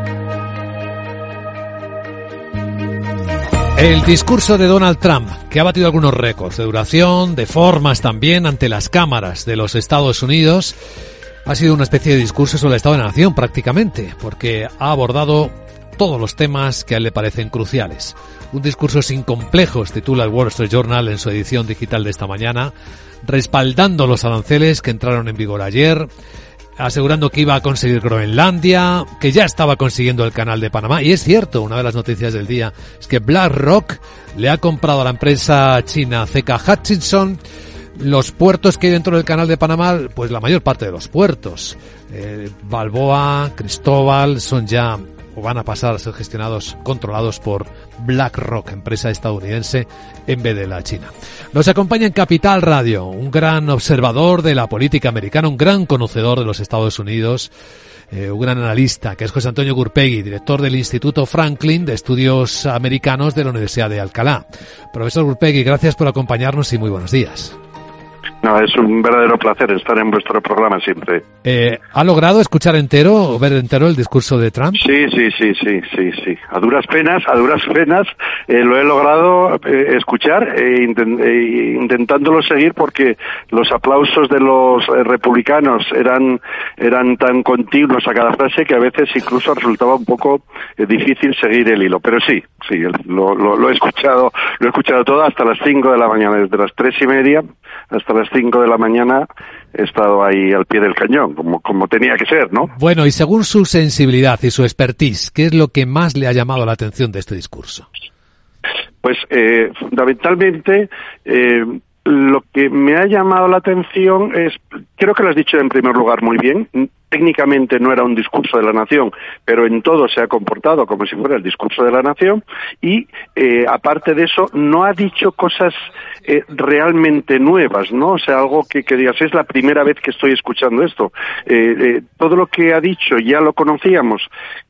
El discurso de Donald Trump, que ha batido algunos récords de duración, de formas también, ante las cámaras de los Estados Unidos, ha sido una especie de discurso sobre el Estado de la Nación prácticamente, porque ha abordado todos los temas que a él le parecen cruciales. Un discurso sin complejos, titula el Wall Street Journal en su edición digital de esta mañana, respaldando los aranceles que entraron en vigor ayer, asegurando que iba a conseguir Groenlandia, que ya estaba consiguiendo el canal de Panamá. Y es cierto, una de las noticias del día es que BlackRock le ha comprado a la empresa china C K Hutchison los puertos que hay dentro del canal de Panamá, pues la mayor parte de los puertos. Eh, Balboa, Cristóbal, son ya, o van a pasar a ser gestionados, controlados por BlackRock, empresa estadounidense, en vez de la china. Nos acompaña en Capital Radio un gran observador de la política americana, un gran conocedor de los Estados Unidos, eh, un gran analista, que es José Antonio Gurpegui, director del Instituto Franklin de Estudios Americanos de la Universidad de Alcalá. Profesor Gurpegui, gracias por acompañarnos y muy buenos días. No, es un verdadero placer estar en vuestro programa siempre. Eh, ¿Ha logrado escuchar entero o ver entero el discurso de Trump? Sí, sí, sí, sí, sí, sí. A duras penas, a duras penas, eh, lo he logrado eh, escuchar e intent, eh, intentándolo seguir porque los aplausos de los eh, republicanos eran eran tan continuos a cada frase que a veces incluso resultaba un poco eh, difícil seguir el hilo. Pero sí, sí, lo, lo, lo he escuchado, lo he escuchado todo hasta las cinco de la mañana, desde las tres y media hasta las cinco de la mañana he estado ahí al pie del cañón, como, como tenía que ser, ¿no? Bueno, y según su sensibilidad y su expertise, ¿qué es lo que más le ha llamado la atención de este discurso? Pues, eh, fundamentalmente, eh, lo que me ha llamado la atención es, creo que lo has dicho en primer lugar muy bien, técnicamente no era un discurso de la nación, pero en todo se ha comportado como si fuera el discurso de la nación y, eh, aparte de eso, no ha dicho cosas eh, realmente nuevas, ¿no? O sea, algo que, que digas, es la primera vez que estoy escuchando esto. Eh, eh, todo lo que ha dicho ya lo conocíamos.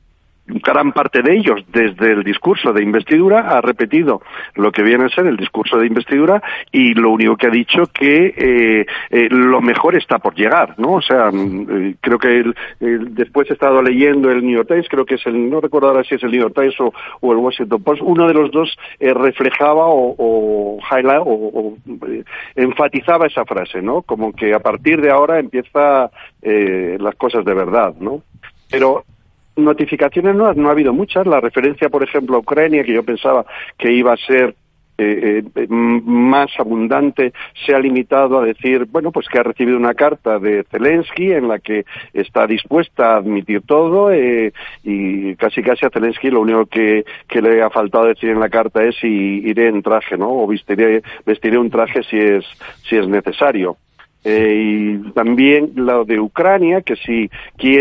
Gran parte de ellos, desde el discurso de investidura, ha repetido lo que viene a ser el discurso de investidura y lo único que ha dicho que eh, eh, lo mejor está por llegar, ¿no? O sea, eh, creo que el, el, después he estado leyendo el New York Times, creo que es el, no recuerdo ahora si es el New York Times o, o el Washington Post, uno de los dos eh, reflejaba o, o highlight o, o eh, enfatizaba esa frase, ¿no? Como que a partir de ahora empieza eh, las cosas de verdad, ¿no? Pero notificaciones no, no ha habido muchas. La referencia, por ejemplo, a Ucrania, que yo pensaba que iba a ser eh, eh, más abundante, se ha limitado a decir, bueno, pues que ha recibido una carta de Zelensky en la que está dispuesta a admitir todo eh, y casi casi a Zelensky lo único que, que le ha faltado decir en la carta es si iré en traje, ¿no? O vestiré, vestiré un traje si es, si es necesario. Eh, y también lo de Ucrania, que si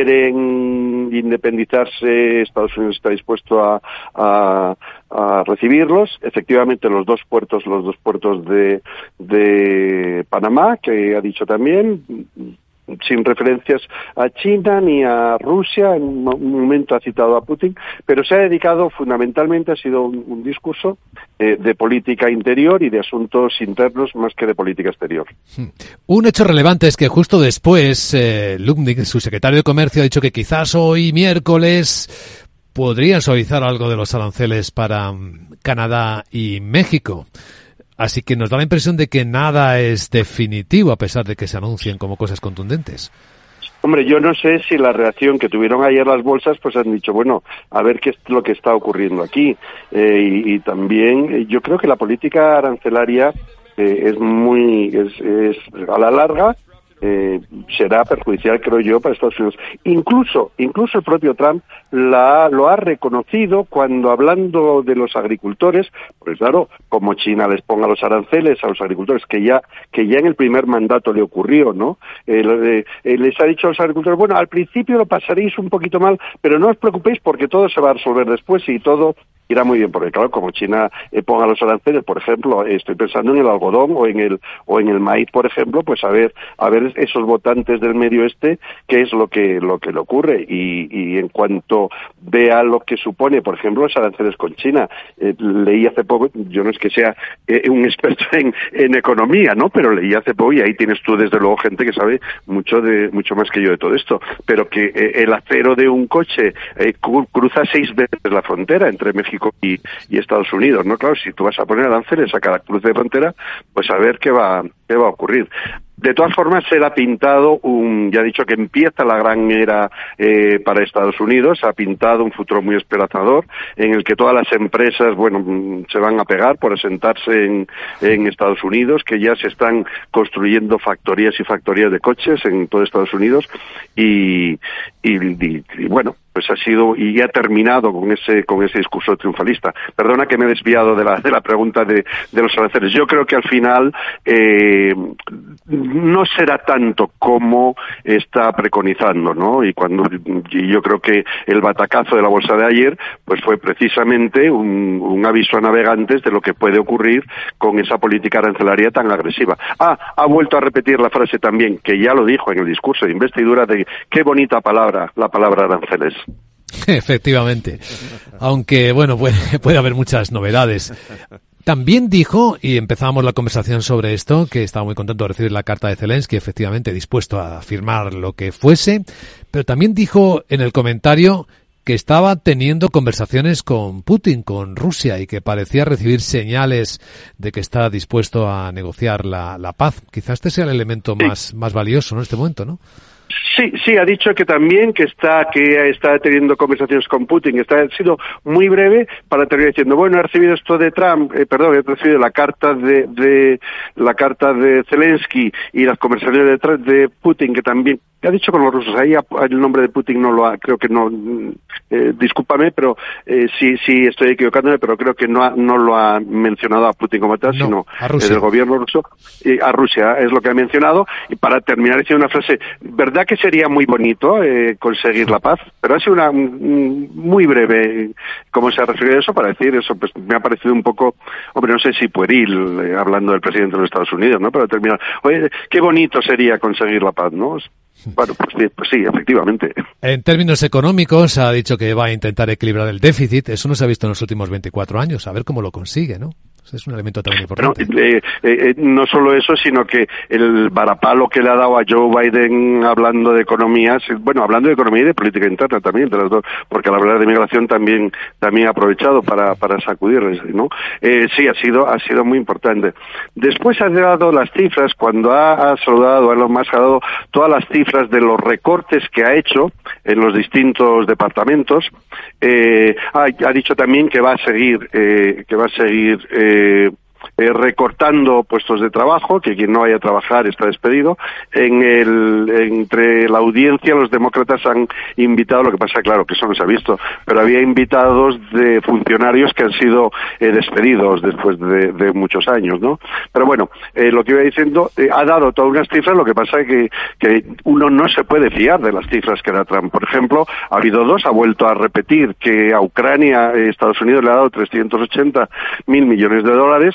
quieren independizarse, Estados Unidos está dispuesto a, a, a recibirlos. Efectivamente, los dos puertos, los dos puertos de, de Panamá, que ha dicho también, sin referencias a China ni a Rusia, en un momento ha citado a Putin, pero se ha dedicado fundamentalmente, ha sido un, un discurso eh, de política interior y de asuntos internos más que de política exterior. Un hecho relevante es que justo después eh, Lutnick, su secretario de Comercio, ha dicho que quizás hoy miércoles podrían suavizar algo de los aranceles para um, Canadá y México. Así que nos da la impresión de que nada es definitivo a pesar de que se anuncien como cosas contundentes. Hombre, yo no sé si la reacción que tuvieron ayer las bolsas, pues han dicho, bueno, a ver qué es lo que está ocurriendo aquí. Eh, y, y también eh, yo creo que la política arancelaria eh, es muy, es, es a la larga, Eh, será perjudicial, creo yo, para Estados Unidos. Incluso, incluso el propio Trump la, lo ha reconocido cuando, hablando de los agricultores, pues claro, como China les ponga los aranceles a los agricultores, que ya que ya en el primer mandato le ocurrió, ¿no? Eh, eh, eh, les ha dicho a los agricultores, bueno, al principio lo pasaréis un poquito mal, pero no os preocupéis porque todo se va a resolver después y todo irá muy bien, porque claro, como China eh, ponga los aranceles, por ejemplo, eh, estoy pensando en el algodón o en el o en el maíz, por ejemplo, pues a ver a ver esos votantes del medio oeste qué es lo que lo que le ocurre y, y en cuanto vea lo que supone, por ejemplo, los aranceles con China, eh, leí hace poco, yo no es que sea eh, un experto en, en economía, ¿no? Pero leí hace poco y ahí tienes tú desde luego gente que sabe mucho de mucho más que yo de todo esto, pero que eh, el acero de un coche eh, cruza seis veces la frontera entre México y, y Estados Unidos, ¿no? Claro, si tú vas a poner aranceles a cada cruce de frontera, pues a ver qué va qué va a ocurrir. De todas formas, se le ha pintado un, ya he dicho que empieza la gran era eh, para Estados Unidos, se ha pintado un futuro muy esperanzador, en el que todas las empresas, bueno, se van a pegar por asentarse en, en Estados Unidos, que ya se están construyendo factorías y factorías de coches en todo Estados Unidos, y, y, y, y bueno, pues ha sido y ha terminado con ese con ese discurso triunfalista. Perdona que me he desviado de la de la pregunta de, de los aranceles. Yo creo que al final eh, no será tanto como está preconizando, ¿no? Y cuando y yo creo que el batacazo de la bolsa de ayer pues fue precisamente un, un aviso a navegantes de lo que puede ocurrir con esa política arancelaria tan agresiva. Ah, ha vuelto a repetir la frase también, que ya lo dijo en el discurso de investidura, de qué bonita palabra, la palabra aranceles. Efectivamente. Aunque, bueno, puede, puede haber muchas novedades. También dijo, y empezamos la conversación sobre esto, que estaba muy contento de recibir la carta de Zelensky, efectivamente dispuesto a firmar lo que fuese, pero también dijo en el comentario que estaba teniendo conversaciones con Putin, con Rusia, y que parecía recibir señales de que está dispuesto a negociar la, la paz. Quizás este sea el elemento más, más valioso, ¿no?, en este momento, ¿no? Sí, sí, ha dicho que también que está que está teniendo conversaciones con Putin, que está ha sido muy breve para terminar diciendo, bueno, he recibido esto de Trump, eh, perdón, he recibido la carta de, de la carta de Zelensky y las conversaciones de, de Putin, que también ha dicho con los rusos. Ahí el nombre de Putin no lo ha, creo que no, eh, discúlpame, pero eh, sí, sí estoy equivocándome, pero creo que no ha, no lo ha mencionado a Putin como tal, no, sino el gobierno ruso, eh, a Rusia, es lo que ha mencionado. Y para terminar, decía una frase, verdad que sería muy bonito eh, conseguir la paz, pero ha sido una muy breve, como se ha referido a eso, para decir eso, pues me ha parecido un poco, hombre, no sé si pueril, eh, hablando del presidente de los Estados Unidos, ¿no? Para terminar, oye, qué bonito sería conseguir la paz, ¿no? Bueno, pues sí, pues sí, efectivamente. En términos económicos, ha dicho que va a intentar equilibrar el déficit. Eso no se ha visto en los últimos veinticuatro años. A ver cómo lo consigue, ¿no? Es un elemento también importante. No, eh, eh, no solo eso, sino que el varapalo que le ha dado a Joe Biden hablando de economías, bueno, hablando de economía y de política interna también, de las dos, porque al hablar de migración también también ha aprovechado para para sacudirles, ¿no? Eh, sí, ha sido ha sido muy importante. Después ha dado las cifras, cuando ha, ha saludado, Elon Musk ha dado todas las cifras de los recortes que ha hecho en los distintos departamentos. Eh, ha, ha dicho también que va a seguir, eh, que va a seguir eh, Eh, eh, recortando puestos de trabajo, que quien no vaya a trabajar está despedido. En el, entre la audiencia los demócratas han invitado, lo que pasa claro que eso no se ha visto, pero había invitados de funcionarios que han sido eh, despedidos después de, de muchos años, ¿no? Pero bueno, eh, lo que iba diciendo, eh, ha dado todas unas cifras, lo que pasa es que, que uno no se puede fiar de las cifras que da Trump. Por ejemplo, ha habido dos, ha vuelto a repetir que a Ucrania eh, Estados Unidos le ha dado trescientos ochenta mil millones de dólares.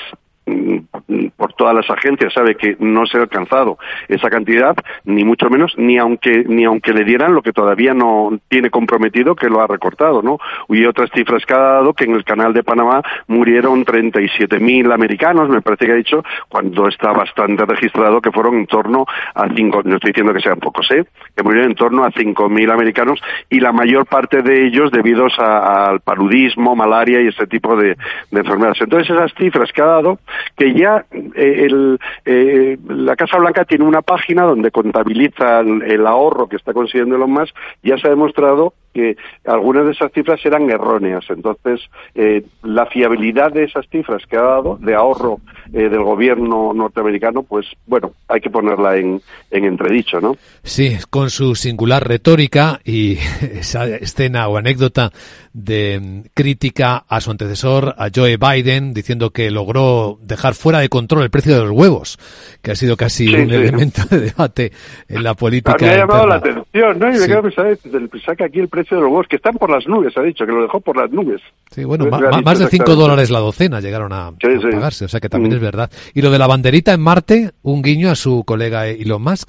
Por todas las agencias sabe que no se ha alcanzado esa cantidad, ni mucho menos, ni aunque ni aunque le dieran lo que todavía no tiene comprometido, que lo ha recortado, ¿no? Y otras cifras que ha dado, que en el canal de Panamá murieron treinta y siete mil americanos, me parece que ha dicho, cuando está bastante registrado que fueron en torno a cinco, no estoy diciendo que sean pocos, ¿eh? Que murieron en torno a cinco mil americanos, y la mayor parte de ellos debidos a, al paludismo, malaria y ese tipo de, de enfermedades. Entonces esas cifras que ha dado, que ya eh, el, eh, la Casa Blanca tiene una página donde contabiliza el, el ahorro que está consiguiendo Elon Musk, ya se ha demostrado que algunas de esas cifras eran erróneas. Entonces, eh, la fiabilidad de esas cifras que ha dado, de ahorro eh, del gobierno norteamericano, pues bueno, hay que ponerla en, en entredicho, ¿no? Sí, con su singular retórica y esa escena o anécdota de crítica a su antecesor, a Joe Biden, diciendo que logró dejar fuera de control el precio de los huevos, que ha sido casi sí, un sí. elemento de debate en la política. Me ha llamado la atención, ¿no? Y me sí. quedo pensando, pensar que aquí el precio precio de los huevos, que están por las nubes, ha dicho, que lo dejó por las nubes. Sí, bueno, Pues, ma- más de cinco dólares la docena llegaron a, Sí, a sí. pagarse, o sea que también Mm. es verdad. Y lo de la banderita en Marte, un guiño a su colega Elon Musk.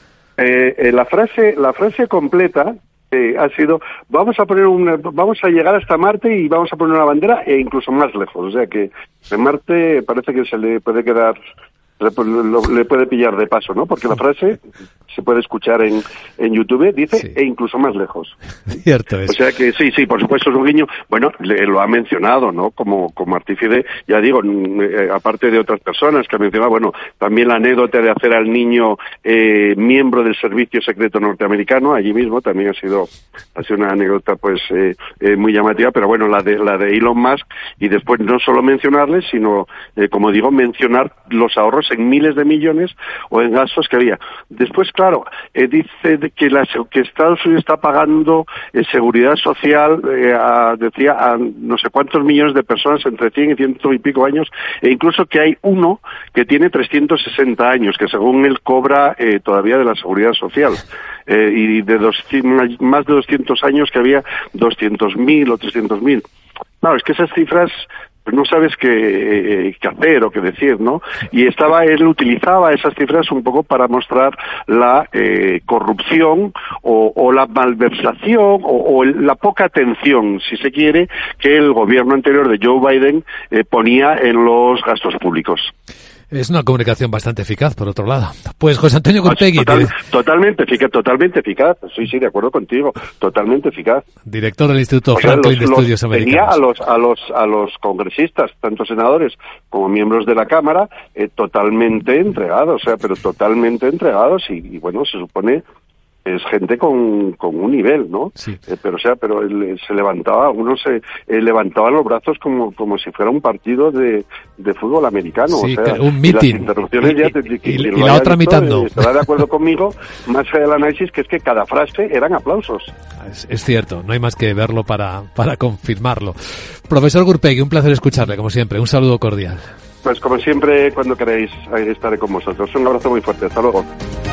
Eh, eh, la frase, la frase completa eh, ha sido: vamos a poner una, vamos a llegar hasta Marte y vamos a poner una bandera e incluso más lejos. O sea que en Marte parece que se le puede quedar, le, lo- le puede pillar de paso, ¿no? Porque la frase se puede escuchar en, en YouTube, dice, Sí. e incluso más lejos. Cierto es. O sea que sí, sí, por supuesto es un guiño. Bueno, le, lo ha mencionado, ¿no? Como, como artífice, ya digo, mm, eh, aparte de otras personas que ha mencionado, bueno, también la anécdota de hacer al niño eh, miembro del Servicio Secreto Norteamericano, allí mismo, también ha sido, ha sido una anécdota pues eh, eh, muy llamativa, pero bueno, la de, la de Elon Musk, y después no solo mencionarle, sino, eh, como digo, mencionar los ahorros en miles de millones o en gastos que había. Después, claro, eh, dice de que, la, que Estados Unidos está pagando eh, seguridad social, eh, a, decía, a no sé cuántos millones de personas entre cien y ciento y pico años, e incluso que hay uno que tiene trescientos sesenta años, que según él cobra eh, todavía de la seguridad social. Eh, y de doscientos, más de doscientos años que había doscientos mil o trescientos mil. Claro, es que esas cifras pues no sabes qué, qué hacer o qué decir, ¿no? Y estaba, él utilizaba esas cifras un poco para mostrar la eh, corrupción o, o la malversación o, o la poca atención, si se quiere, que el gobierno anterior de Joe Biden eh, ponía en los gastos públicos. Es una comunicación bastante eficaz, por otro lado. Pues José Antonio Cortegui, Total, dire- totalmente eficaz, totalmente eficaz. Sí, sí, de acuerdo contigo. Totalmente eficaz. director del Instituto O sea, Franklin de los- los- Estudios tenía Americanos. a los a los a los congresistas, tanto senadores como miembros de la Cámara, eh, totalmente entregados, o sea, pero totalmente entregados y, y bueno, se supone es gente con, con un nivel, ¿no? Eh, pero o sea, pero él, se levantaba, uno se eh, levantaba los brazos como como si fuera un partido de, de fútbol americano, Sí, o sea, que- un y las meeting. interrupciones Y- ya y- te- y- quien y lo la haya otra visto, mitad no. eh, estará de acuerdo conmigo, más allá del análisis, que es que cada frase eran aplausos. Es, es cierto, no hay más que verlo para, para confirmarlo. Profesor Gurpegui, un placer escucharle, como siempre. Un saludo cordial. Pues como siempre, cuando queráis, ahí estaré con vosotros. Un abrazo muy fuerte. Hasta luego.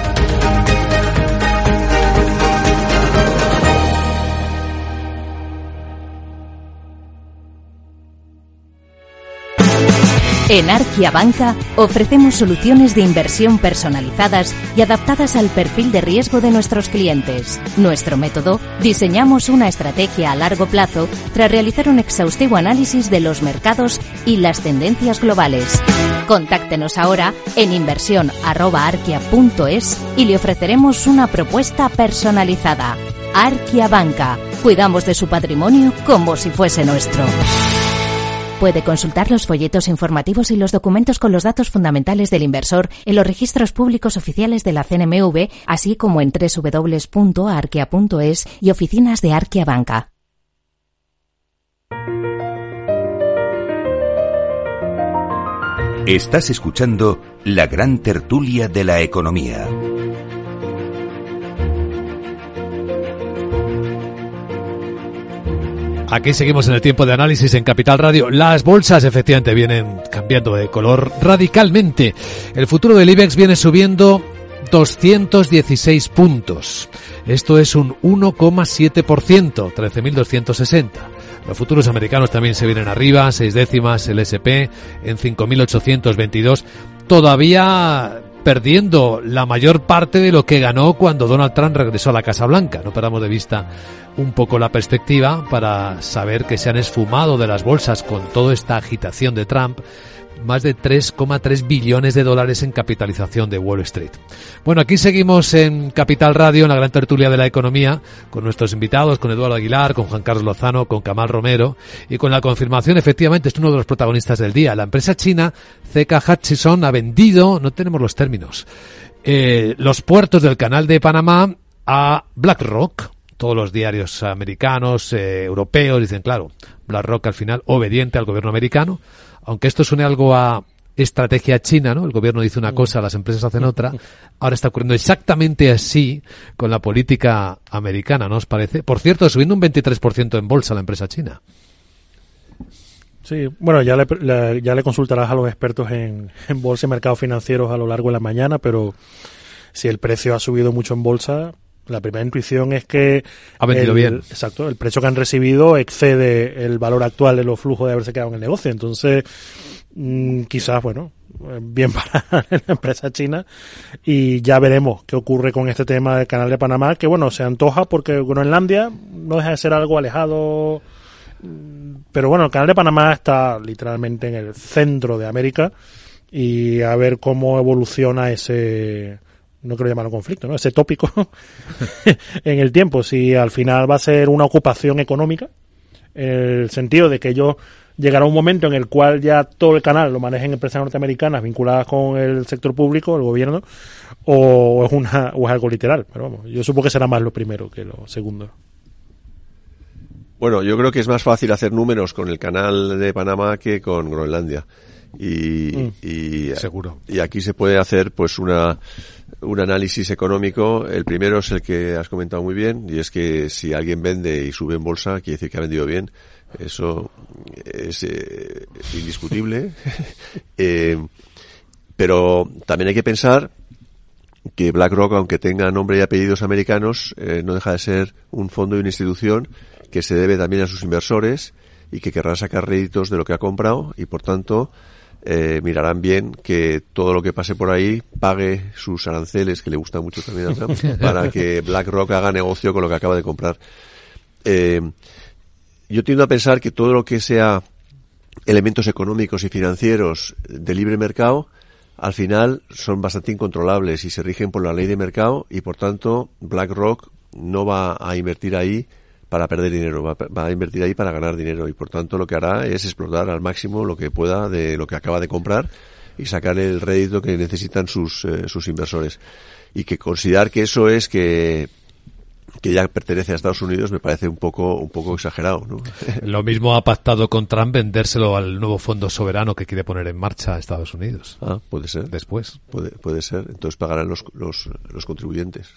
En Arquia Banca ofrecemos soluciones de inversión personalizadas y adaptadas al perfil de riesgo de nuestros clientes. Nuestro método, diseñamos una estrategia a largo plazo tras realizar un exhaustivo análisis de los mercados y las tendencias globales. Contáctenos ahora en inversión arroba arquia punto es y le ofreceremos una propuesta personalizada. Arquia Banca. Cuidamos de su patrimonio como si fuese nuestro. Puede consultar los folletos informativos y los documentos con los datos fundamentales del inversor en los registros públicos oficiales de la C N M V, así como en doble u doble u doble u punto arquia punto es y oficinas de Arquia Banca. Estás escuchando la gran tertulia de la economía. Aquí seguimos en el tiempo de análisis en Capital Radio. Las bolsas efectivamente vienen cambiando de color radicalmente. El futuro del IBEX viene subiendo doscientos dieciséis puntos. Esto es un uno coma siete por ciento, trece mil doscientos sesenta. Los futuros americanos también se vienen arriba, seis décimas, el ese pe en cinco mil ochocientos veintidós. Todavía perdiendo la mayor parte de lo que ganó cuando Donald Trump regresó a la Casa Blanca. No perdamos de vista un poco la perspectiva para saber que se han esfumado de las bolsas con toda esta agitación de Trump más de tres coma tres billones de dólares en capitalización de Wall Street. Bueno, aquí seguimos en Capital Radio, en la gran tertulia de la economía, con nuestros invitados, con Eduardo Aguilar, con Juan Carlos Lozano, con Kamal Romero, y con la confirmación, efectivamente, es uno de los protagonistas del día. La empresa china C K Hutchison ha vendido, no tenemos los términos, eh, los puertos del Canal de Panamá a BlackRock. Todos los diarios americanos, eh, europeos, dicen, claro, BlackRock al final obediente al gobierno americano, aunque esto suene algo a estrategia china, ¿no? El gobierno dice una cosa, las empresas hacen otra. Ahora está ocurriendo exactamente así con la política americana, ¿no os parece? Por cierto, subiendo un veintitrés por ciento en bolsa la empresa china. Sí, bueno, ya le, le- ya le consultarás a los expertos en, en bolsa y mercados financieros a lo largo de la mañana, pero si el precio ha subido mucho en bolsa, La primera intuición es que ha vendido el, bien. Exacto, el precio que han recibido excede el valor actual de los flujos de haberse quedado en el negocio. Entonces, mmm, quizás, bueno, bien para la empresa china, y ya veremos qué ocurre con este tema del Canal de Panamá, que bueno, se antoja porque Groenlandia no deja de ser algo alejado, pero bueno, el Canal de Panamá está literalmente en el centro de América, y a ver cómo evoluciona ese... no quiero llamarlo conflicto, ¿no? Ese tópico en el tiempo, si al final va a ser una ocupación económica, en el sentido de que ellos llegará un momento en el cual ya todo el canal lo manejen empresas norteamericanas vinculadas con el sector público, el gobierno, o es una o es algo literal, pero vamos, yo supongo que será más lo primero que lo segundo. Bueno, yo creo que es más fácil hacer números con el canal de Panamá que con Groenlandia. Y, mm, y, seguro. Y aquí se puede hacer pues una un análisis económico. El primero es el que has comentado muy bien, y es que si alguien vende y sube en bolsa, quiere decir que ha vendido bien. Eso es eh, indiscutible. eh, pero también hay que pensar que BlackRock, aunque tenga nombre y apellidos americanos, eh, no deja de ser un fondo y una institución que se debe también a sus inversores y que querrá sacar réditos de lo que ha comprado, y por tanto eh, mirarán bien que todo lo que pase por ahí pague sus aranceles, que le gusta mucho también a Trump, para que BlackRock haga negocio con lo que acaba de comprar. Eh, yo tiendo a pensar que todo lo que sea elementos económicos y financieros de libre mercado, al final son bastante incontrolables y se rigen por la ley de mercado, y por tanto BlackRock no va a invertir ahí para perder dinero, va, va a invertir ahí para ganar dinero, y por tanto lo que hará es explotar al máximo lo que pueda de lo que acaba de comprar y sacar el rédito que necesitan sus eh, sus inversores. Y que considerar que eso es que que ya pertenece a Estados Unidos me parece un poco un poco exagerado, ¿no? Lo mismo ha pactado con Trump vendérselo al nuevo fondo soberano que quiere poner en marcha a Estados Unidos. Ah, puede ser. Después. Puede, puede ser. Entonces pagarán los los, los contribuyentes.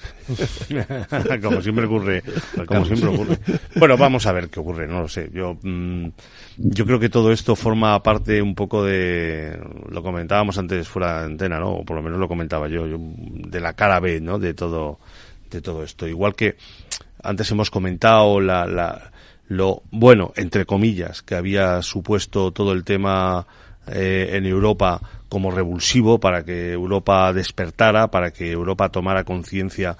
Como siempre ocurre. Como siempre ocurre. Bueno, vamos a ver qué ocurre, no lo sé. Yo mmm, yo creo que todo esto forma parte un poco de... Lo comentábamos antes fuera de antena, ¿no? O por lo menos lo comentaba yo, yo de la cara B, ¿no? De todo... de todo esto. Igual que antes hemos comentado la, la, lo bueno, entre comillas, que había supuesto todo el tema eh, en Europa como revulsivo para que Europa despertara, para que Europa tomara conciencia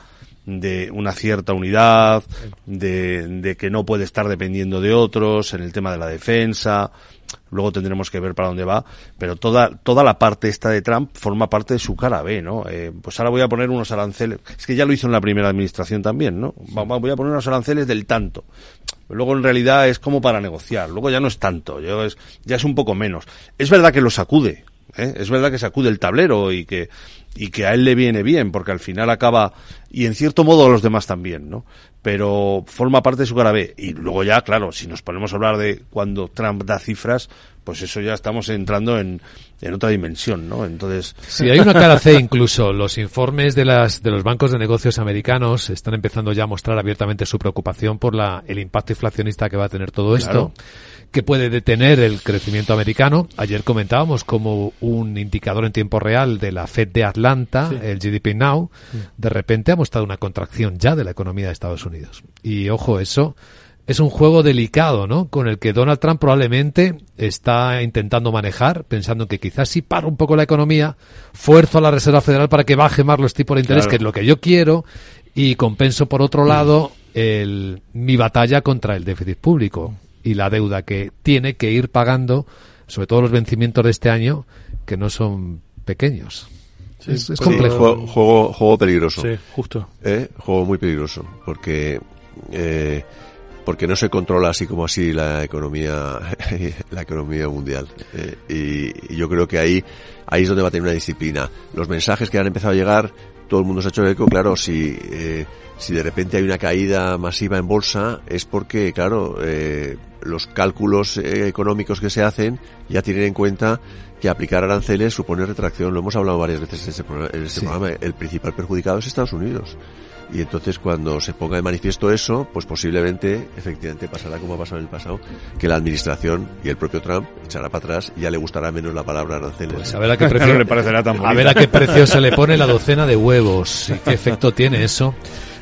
de una cierta unidad, de, de que no puede estar dependiendo de otros en el tema de la defensa. Luego tendremos que ver para dónde va, pero toda toda la parte esta de Trump forma parte de su cara B, ¿no? Eh, pues ahora voy a poner unos aranceles, es que ya lo hizo en la primera administración también, ¿no? Voy a poner unos aranceles del tanto. Luego en realidad es como para negociar, luego ya no es tanto, ya es, ya es un poco menos. Es verdad que lo sacude, ¿eh? Es verdad que sacude el tablero y que y que a él le viene bien, porque al final acaba, y en cierto modo a los demás también, ¿no? Pero forma parte de su cara B. Y luego ya, claro, si nos ponemos a hablar de cuando Trump da cifras, pues eso ya estamos entrando en, en otra dimensión, ¿no? Entonces... Sí, hay una cara C incluso. Los informes de las de los bancos de negocios americanos están empezando ya a mostrar abiertamente su preocupación por la el impacto inflacionista que va a tener todo esto. Claro. Que puede detener el crecimiento americano. Ayer comentábamos como un indicador en tiempo real de la Fed de Atlanta, sí. el G D P Now, de repente ha mostrado una contracción ya de la economía de Estados Unidos. Y ojo, eso es un juego delicado, ¿no? Con el que Donald Trump probablemente está intentando manejar, pensando que quizás si paro un poco la economía, fuerzo a la Reserva Federal para que baje más los tipos de interés, claro. que es lo que yo quiero, y compenso por otro lado el, mi batalla contra el déficit público y la deuda que tiene que ir pagando, sobre todo los vencimientos de este año, que no son pequeños. Sí, es, es complejo. Sí, juego, juego, juego peligroso. Sí, justo. ¿Eh? Juego muy peligroso, porque eh, porque no se controla así como así la economía la economía mundial. Eh, y, y yo creo que ahí ahí es donde va a tener una disciplina. Los mensajes que han empezado a llegar, todo el mundo se ha hecho eco, claro, si eh, si de repente hay una caída masiva en bolsa, es porque, claro, eh, los cálculos eh, económicos que se hacen ya tienen en cuenta que aplicar aranceles supone retracción. Lo hemos hablado varias veces en este programa. En este sí. programa. El principal perjudicado es Estados Unidos. Y entonces cuando se ponga de manifiesto eso, pues posiblemente, efectivamente, pasará como ha pasado en el pasado, que la administración y el propio Trump echará para atrás y ya le gustará menos la palabra aranceles. Pues a ver a qué precio, no le parecerá tan bonita. A ver a qué precio se le pone la docena de huevos y qué efecto tiene eso.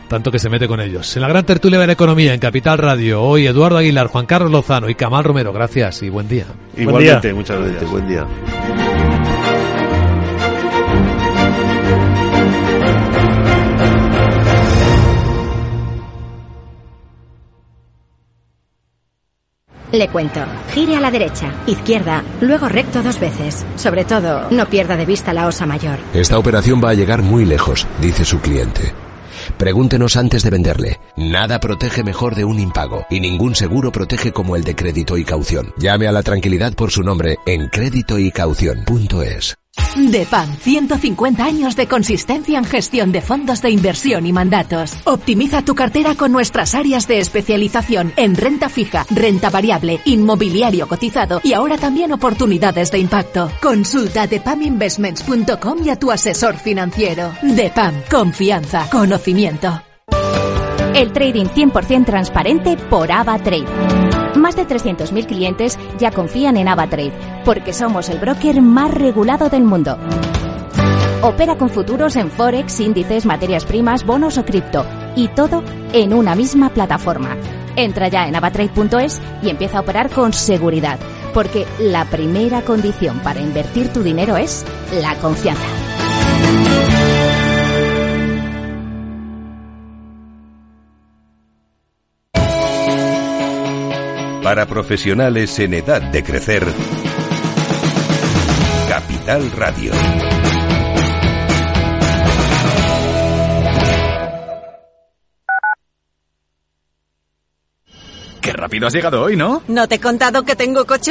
tanto que se mete con ellos. En la gran tertulia de la economía en Capital Radio, hoy Eduardo Aguilar, Juan Carlos Lozano y Camal Romero. Gracias y buen día. Igualmente, muchas gracias. Buen día. Le cuento. Gire a la derecha, izquierda, luego recto dos veces. Sobre todo, no pierda de vista la osa mayor. Esta operación va a llegar muy lejos, dice su cliente. Pregúntenos antes de venderle. Nada protege mejor de un impago y ningún seguro protege como el de Crédito y Caución. Llame a la tranquilidad por su nombre en crédito y caución punto es. DEPAM, ciento cincuenta años de consistencia en gestión de fondos de inversión y mandatos. Optimiza tu cartera con nuestras áreas de especialización en renta fija, renta variable, inmobiliario cotizado y ahora también oportunidades de impacto. Consulta depam investments punto com y a tu asesor financiero. DEPAM, confianza, conocimiento. El trading cien por ciento transparente por AvaTrade. Más de trescientos mil clientes ya confían en AvaTrade, porque somos el broker más regulado del mundo. Opera con futuros en Forex, índices, materias primas, bonos o cripto, y todo en una misma plataforma. Entra ya en avatrade punto es y empieza a operar con seguridad, porque la primera condición para invertir tu dinero es la confianza. Para profesionales en edad de crecer, Capital Radio. Qué rápido has llegado hoy, ¿no? ¿No te he contado que tengo coche